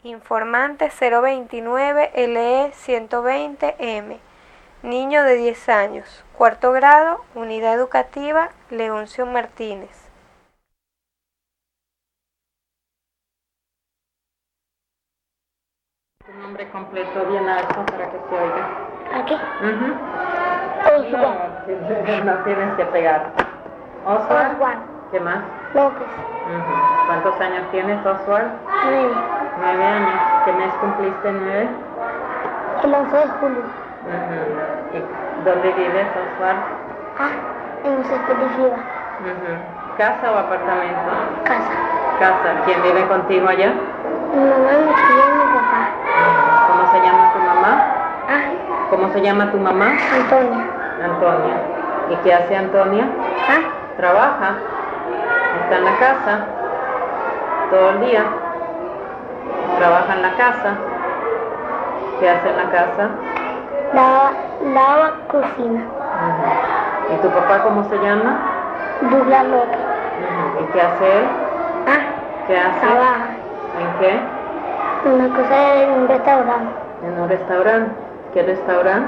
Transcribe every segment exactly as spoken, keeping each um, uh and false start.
Informante cero veintinueve L E ciento veinte M. Niño de diez años. Cuarto grado, Unidad Educativa Leoncio Martínez. Tu nombre completo bien alto para que se oiga. ¿Aquí? Uh-huh. Oswald. No, no tienes que pegar. Oswald. Oswald ¿Qué más? López. Uh-huh. ¿Cuántos años tienes, Oswald? Nueve. Nueve años. ¿Qué mes cumpliste nueve? El once de julio. Uh-huh. ¿Y dónde vives, Oswald? Ah, en un sector de Giva. Uh-huh. ¿Casa o apartamento? Casa. Casa. ¿Quién vive contigo allá? Mi mamá, mi tía y mi papá. ¿Cómo se llama tu mamá? Ah, ¿Cómo se llama tu mamá? Antonia. Antonia. ¿Y qué hace Antonia? Ah, Trabaja. Está en la casa. Todo el día. Trabaja en la casa. ¿Qué hace en la casa? lava, lava, cocina. Uh-huh. ¿Y tu papá cómo se llama? Douglas López. Uh-huh. ¿Y qué hace él? Ah, ¿Qué hace? trabaja. ¿En qué? Una cosa en un restaurante. En un restaurante. ¿Qué restaurante?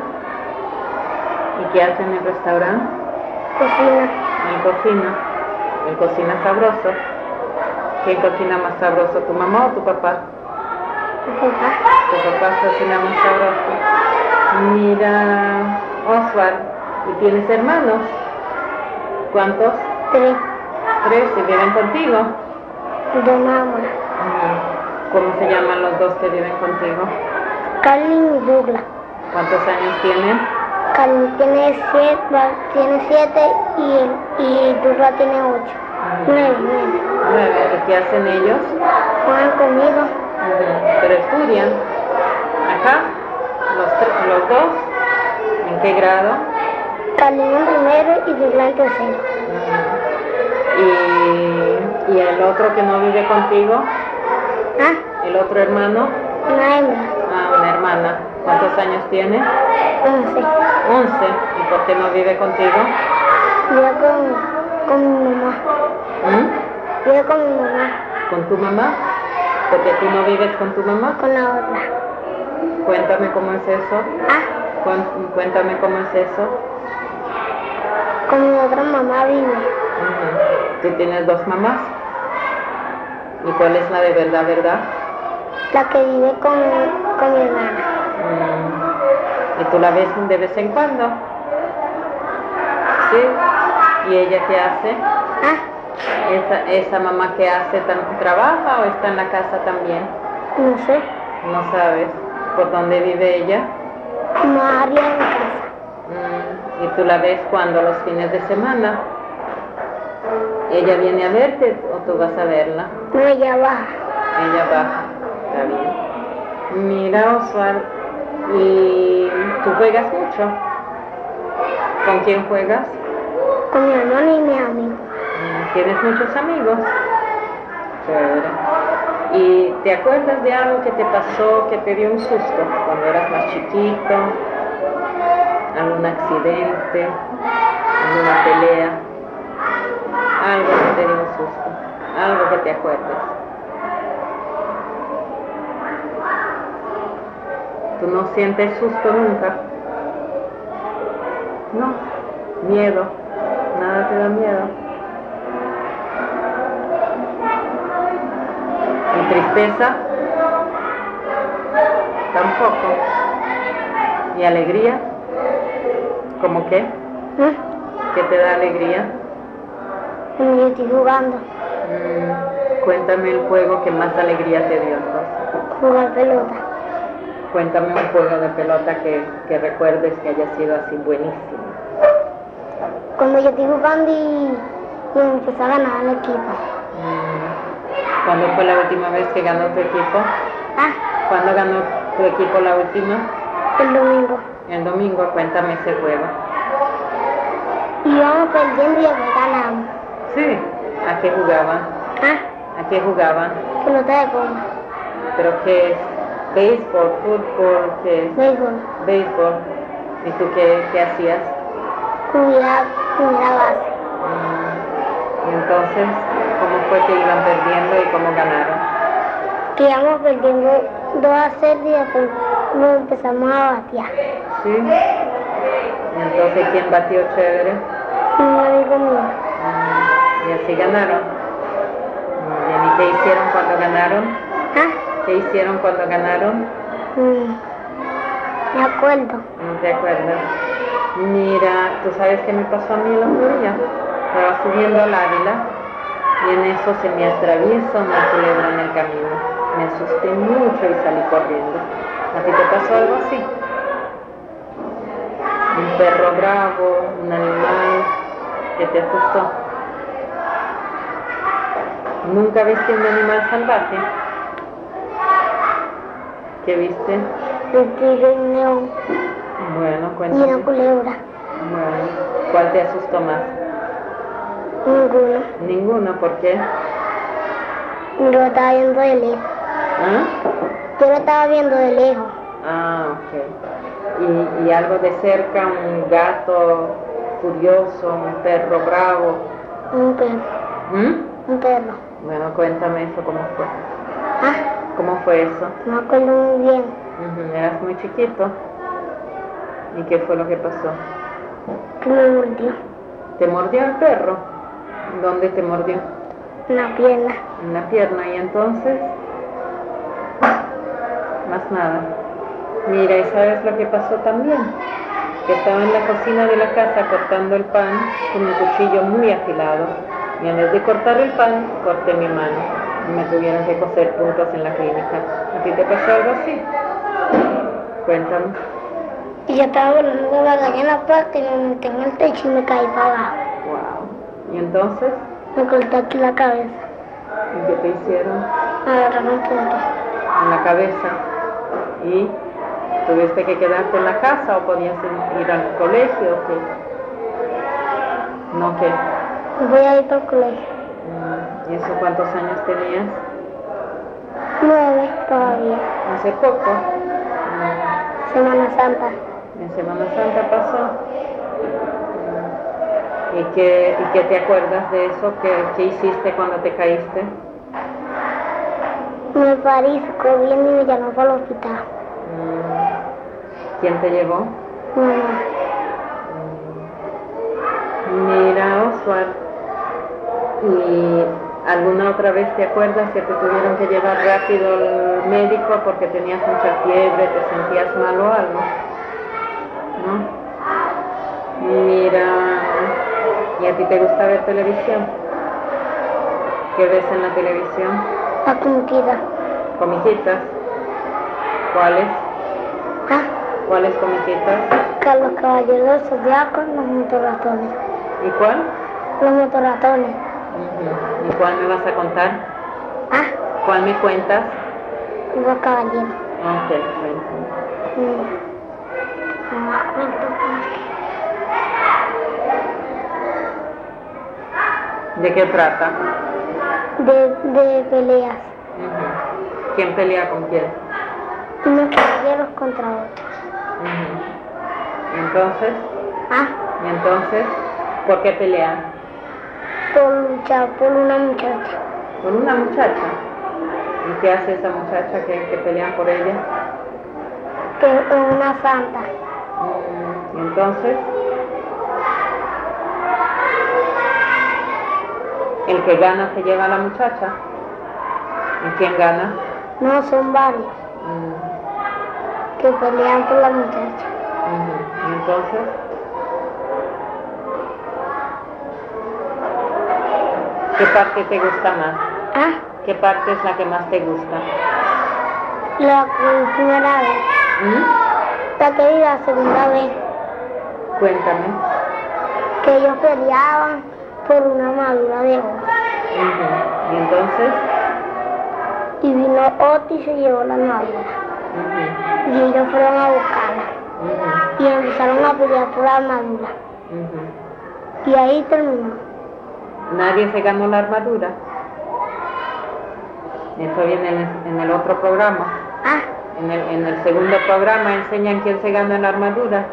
¿Y qué hace en el restaurante? Cocina. Él cocina. Él cocina sabroso. ¿Quién cocina más sabroso, tu mamá o tu papá? Mi papá. Tu papá cocina más sabroso. Mira, Oswald, ¿y tienes hermanos? ¿Cuántos? Tres. Tres, ¿y viven contigo? Dos mamás. ¿Cómo se llaman los dos que viven contigo? Carlin y Douglas. ¿Cuántos años tienen? Carlin tiene siete, tiene siete y, el, y Douglas tiene ocho. Nueve, nueve. Nueve. ¿Y qué hacen ellos? Juegan conmigo. Uh-huh. ¿Pero estudian? ¿Acá? ¿Los, tre- los dos? ¿En qué grado? Carlin en primero y Douglas en tercero. Uh-huh. ¿Y, ¿Y el otro que no vive contigo? Ah, ¿El otro hermano? una hembra. Ah, una hermana. ¿Cuántos años tiene? Once. Once. ¿Y por qué no vive contigo? Vive con, con mi mamá. ¿Mm? Vive con mi mamá. ¿Con tu mamá? ¿Porque tú no vives con tu mamá? Con la otra. Cuéntame cómo es eso. Ah, Cuén- Cuéntame cómo es eso. con mi otra mamá vive. Uh-huh. ¿Tú tienes dos mamás? ¿Y cuál es la de verdad, verdad? La que vive con, con mi hermana. Mm. ¿Y tú la ves de vez en cuando? ¿Sí? ¿Y ella qué hace? Ah, ¿Esa, esa mamá qué hace? ¿Tam- ¿Trabaja o está en la casa también? no sé. No sabes. ¿Por dónde vive ella? Más arriba de mi casa. Mm. ¿Y tú la ves cuando? ¿Los fines de semana? ¿Ella viene a verte o tú vas a verla? No, ella baja. Ella baja. Está bien. Mira, Oswald, ¿y tú juegas mucho? ¿Con quién juegas? Con mi hermana y mi amigo. Mm, ¿Tienes muchos amigos? Chévere. ¿Y te acuerdas de algo que te pasó, que te dio un susto cuando eras más chiquito? ¿Algún accidente? ¿Alguna pelea? Algo que te dio un susto. Algo que te acuerdes. ¿Tú no sientes susto nunca? No. Miedo. Nada te da miedo. ¿Y tristeza? Tampoco. ¿Y alegría? ¿Cómo qué? ¿Eh? ¿Qué te da alegría? Cuando yo estoy jugando. Mm, cuéntame el juego que más alegría te dio entonces. Jugar pelota. Cuéntame un juego de pelota que, que recuerdes que haya sido así buenísimo. Cuando yo estoy jugando y, y empezó a ganar el equipo. Mm, ¿Cuándo fue la última vez que ganó tu equipo? Ah, ¿Cuándo ganó tu equipo la última? el domingo. El domingo. Cuéntame ese juego. Y íbamos perdiendo y después ganamos. Sí. ¿A qué jugaban? Ah, ¿A qué jugaban? pelota de goma. ¿Pero qué es? ¿Béisbol? ¿Fútbol? ¿Qué es? Béisbol. Béisbol. ¿Y tú qué, qué hacías? Cubría primera base. Mm, Y entonces, ¿cómo fue que iban perdiendo y cómo ganaron? que íbamos perdiendo dos a cero y después nos empezamos a batear. ¿Sí? Entonces, ¿quién batió chévere? Un amigo mío. Mm, y así ganaron. Muy bien. ¿Y qué hicieron cuando ganaron? ¿Ah? ¿Qué hicieron cuando ganaron? Mm, me acuerdo. ¿No te acuerdas? Mira, ¿tú sabes qué me pasó a mí el otro día? Estaba subiendo al Ávila y en eso se me atraviesa una culebra en el camino. Me asusté mucho y salí corriendo. ¿A ti te pasó algo así? Un perro bravo, un animal que te asustó. ¿Nunca viste un animal salvaje? ¿Qué viste? Un tigre y un león Bueno, y cuéntame. una culebra. Bueno, ¿cuál te asustó más? Ninguno. Ninguno, ¿por qué? Yo lo estaba viendo de lejos. ¿Ah? Yo lo estaba viendo de lejos. Ah, ok. ¿Y, y algo de cerca, un gato furioso, un perro bravo? Un perro. ¿Mm? Un perro. Bueno, cuéntame eso, ¿cómo fue? Ah, ¿Cómo fue eso? no me acuerdo muy bien. Ujú, eras muy chiquito. ¿Y qué fue lo que pasó? Que me mordió ¿Te mordió el perro? ¿Dónde te mordió? en la pierna. En la pierna. ¿Y entonces? Más nada. Mira, ¿y sabes lo que pasó también? Que estaba en la cocina de la casa cortando el pan con un cuchillo muy afilado. Y en vez de cortar el pan, corté mi mano. Y me tuvieron que coser puntos en la clínica. ¿A ti te pasó algo así? Cuéntame. Y yo estaba volando de la gallina en la plata y me metí en el techo y me caí para abajo. Wow. ¿Y entonces? Me corté aquí la cabeza. ¿Y qué te hicieron? Me agarraron puntos. En la cabeza. ¿Y tuviste que quedarte en la casa o podías ir al colegio o qué? ¿No qué? Voy a ir para el colegio. Mm, ¿Y eso cuántos años tenías? Nueve todavía. Hace poco. Semana Santa. Mm, En Semana Santa pasó. Mm, ¿Y qué, ¿Y qué te acuerdas de eso? ¿Qué, qué hiciste cuando te caíste? Me parí, corriendo y me llamó para el hospital. Mm, ¿Quién te llevó? Mamá. Mira, Oswald, ¿y alguna otra vez te acuerdas que te tuvieron que llevar rápido al médico porque tenías mucha fiebre, te sentías mal o algo? ¿No? Mira, ¿y a ti te gusta ver televisión? ¿Qué ves en la televisión? La comiquita. ¿Comiquitas? ¿Cuáles? Ah, ¿Cuáles comiquitas? Carlos Caballeros del Zodiaco, los motorratones. ¿Y cuál? Los motorratones. Uh-huh. ¿Y cuál me vas a contar? Ah, ¿Cuál me cuentas? los caballeros. Ok, cuéntame. Mm. No me acuerdo. ¿De qué trata? De, de peleas. Uh-huh. ¿Quién pelea con quién? Unos caballeros contra otros. Uh-huh. ¿Y entonces? Ah, ¿Y entonces? ¿Por qué pelean? por luchar por una muchacha. ¿Por una muchacha? ¿Y qué hace esa muchacha que, que pelean por ella? Que es una santa. Uh-huh. ¿Y entonces? ¿El que gana se lleva a la muchacha? ¿Y quién gana? No, son varios Uh-huh. que pelean por la muchacha. Uh-huh. ¿Y entonces? ¿Qué parte te gusta más? Ah, ¿Qué parte es la que más te gusta? la primera vez. ¿Mm? La que vi la segunda vez. Cuéntame. Que ellos peleaban por una armadura de oro. Uh-huh. ¿Y entonces? Y vino Oti y se llevó la armadura. Uh-huh. Y ellos fueron a buscarla. Uh-huh. Y empezaron a pelear por la armadura. Uh-huh. Y ahí terminó. Nadie se ganó la armadura. Eso viene en el, en el otro programa. Ah, En el, en el segundo programa enseñan quién se gana la armadura.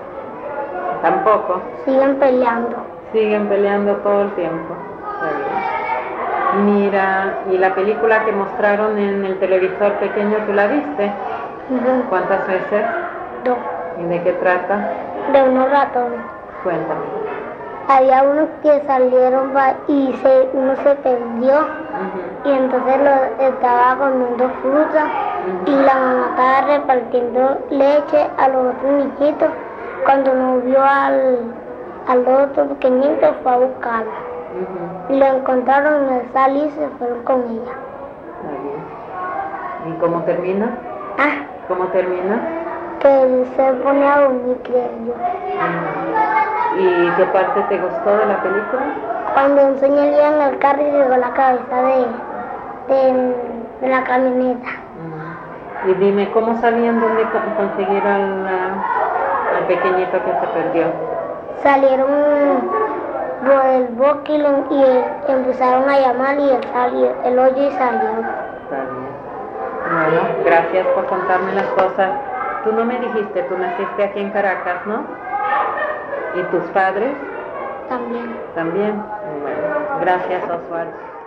Tampoco. siguen peleando. Siguen peleando todo el tiempo. Está bien. Mira, ¿y la película que mostraron en el televisor pequeño, tú la viste? Ujú. ¿Cuántas veces? Dos. ¿Y de qué trata? De unos ratones. Cuéntame. Había unos que salieron va- y se, uno se perdió Ujú, y entonces lo estaba comiendo fruta y ujú, la mamá estaba repartiendo leche a los otros niñitos. Cuando no vio al, al otro pequeñito fue a buscarlo ujú. y lo encontraron en el sal y se fueron con ella. Está bien. ¿Y cómo termina? Ah, ¿Cómo termina? que él se pone a dormir, creo yo. Ujú. ¿Y qué parte te gustó de la película? Cuando enseña el en el carro y llegó la cabeza de, de, de la camioneta. Ujú. Y dime, ¿cómo sabían dónde co- conseguir al, ah, al pequeñito que se perdió? Salieron por el bosque y, lo- y él- empezaron a llamar y él salió, él oyó y salió. Está bien. Bueno, gracias por contarme las cosas. Tú no me dijiste, tú naciste aquí en Caracas, ¿no? ¿Y tus padres? También. También. Bueno, gracias, Oswald.